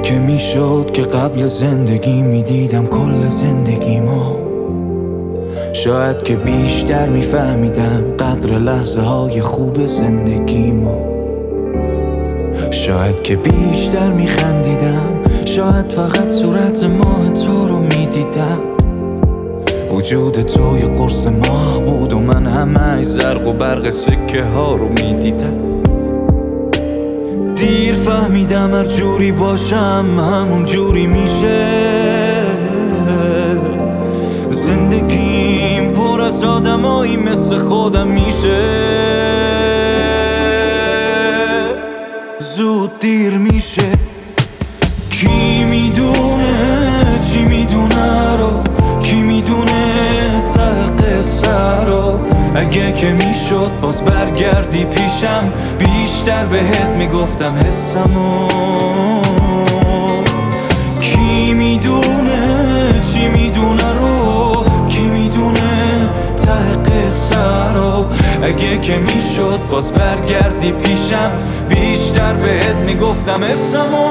که میشد که قبل زندگی میدیدم کل زندگیمو، شاید که بیشتر میفهمیدم قدر لحظه های خوب زندگیمو، شاید که بیشتر میخندیدم، شاید فقط صورت ماه تو رو میدیدم. وجود تو یه قرص ماه بود و من همه زرق و برق سکه ها رو میدیدم. دیر فهمیدم هر جوری باشم همون جوری میشه. زندگیم پر از آدمایی مثل خودم میشه. زود دیر میشه. کی میدونه چی میدونه رو، کی میدونه ته قصه رو. اگه که میشد باز برگردی پیشم، بیشتر بهت میگفتم حسمو. کی میدونه چی میدونه رو، کی میدونه ته قصه رو. اگه که میشد باز برگردی پیشم، بیشتر بهت میگفتم حسمو.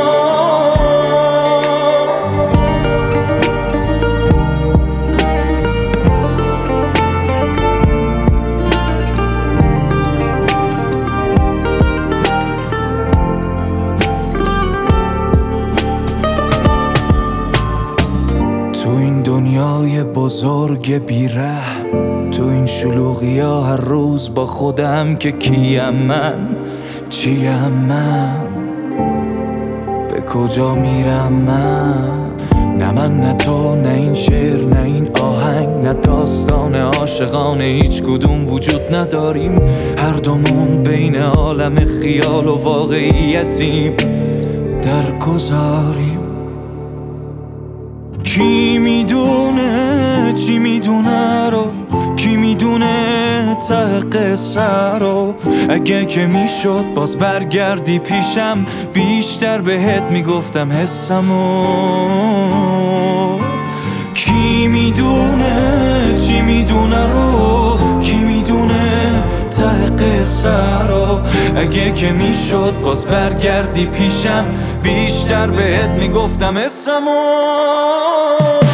تو این دنیای بزرگ بی‌رحم، تو این شلوغی ها هر روز با خودم که کیم من، چیم من، به کجا میرم من. نه من نه تو نه این شعر نه این آهنگ نه داستان عاشقانه، هیچ کدوم وجود نداریم. هر دومون بین عالم خیال و واقعیتیم در گذاریم. کی میدونه چی میدونه رو، کی میدونه ته قصه رو. اگه که میشد باز برگردی پیشم، بیشتر بهت میگفتم حسمو. کی میدونه چی میدونه رو، کی میدونه ته قصه رو. اگه که میشد باز برگردی پیشم، بیشتر بهت میگفتم حسمو.